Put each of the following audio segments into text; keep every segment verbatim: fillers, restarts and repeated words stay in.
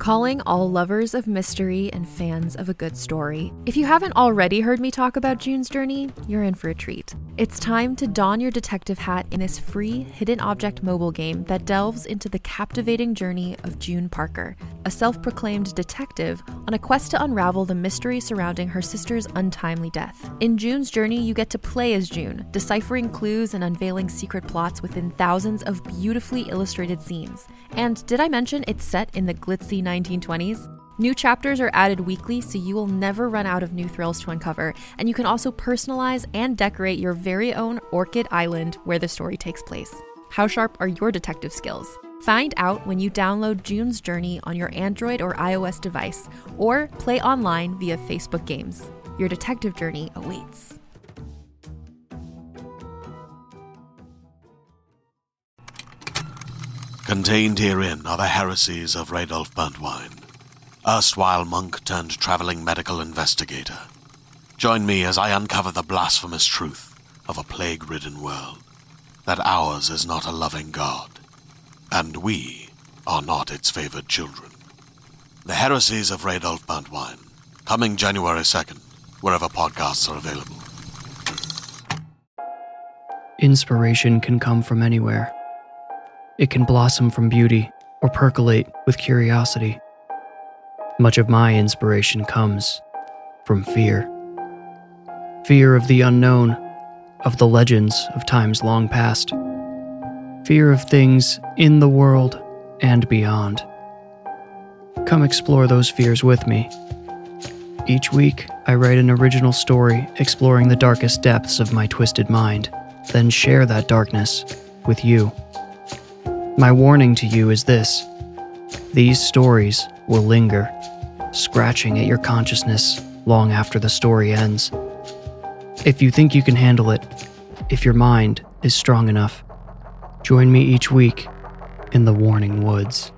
Calling all lovers of mystery and fans of a good story. If you haven't already heard me talk about June's Journey, you're in for a treat. It's time to don your detective hat in this free hidden object mobile game that delves into the captivating journey of June Parker, a self-proclaimed detective on a quest to unravel the mystery surrounding her sister's untimely death. In June's Journey, you get to play as June, deciphering clues and unveiling secret plots within thousands of beautifully illustrated scenes. And did I mention it's set in the glitzy nineteen twenties? New chapters are added weekly, so you will never run out of new thrills to uncover, and you can also personalize and decorate your very own Orchid Island where the story takes place. How sharp are your detective skills? Find out when you download June's Journey on your Android or iOS device, or play online via Facebook Games. Your detective journey awaits. Contained herein are the heresies of Radolf Burntwine, erstwhile monk turned traveling medical investigator. Join me as I uncover the blasphemous truth of a plague-ridden world, that ours is not a loving God, and we are not its favored children. The heresies of Radolf Burntwine, coming January second, wherever podcasts are available. Inspiration can come from anywhere. It can blossom from beauty or percolate with curiosity. Much of my inspiration comes from fear. Fear of the unknown, of the legends of times long past. Fear of things in the world and beyond. Come explore those fears with me. Each week, I write an original story exploring the darkest depths of my twisted mind, then share that darkness with you. My warning to you is this: these stories will linger, scratching at your consciousness long after the story ends. If you think you can handle it, if your mind is strong enough, join me each week in the Warning Woods.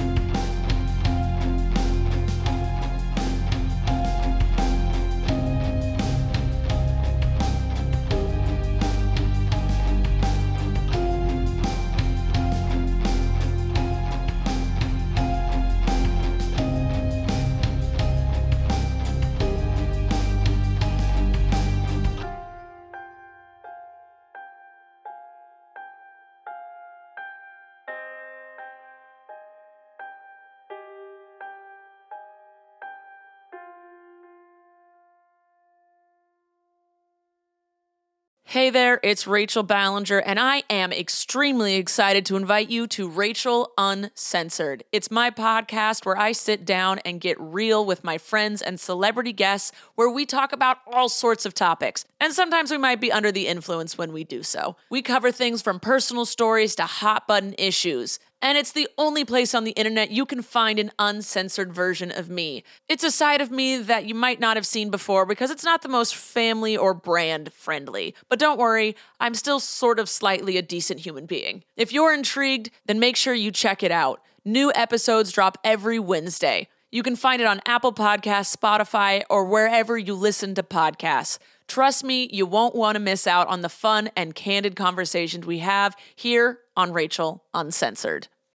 Hey there, it's Rachel Ballinger, and I am extremely excited to invite you to Rachel Uncensored. It's my podcast where I sit down and get real with my friends and celebrity guests, where we talk about all sorts of topics. And sometimes we might be under the influence when we do so. We cover things from personal stories to hot-button issues. And it's the only place on the internet you can find an uncensored version of me. It's a side of me that you might not have seen before because it's not the most family or brand friendly. But don't worry, I'm still sort of slightly a decent human being. If you're intrigued, then make sure you check it out. New episodes drop every Wednesday. You can find it on Apple Podcasts, Spotify, or wherever you listen to podcasts. Trust me, you won't want to miss out on the fun and candid conversations we have here on Rachel Uncensored.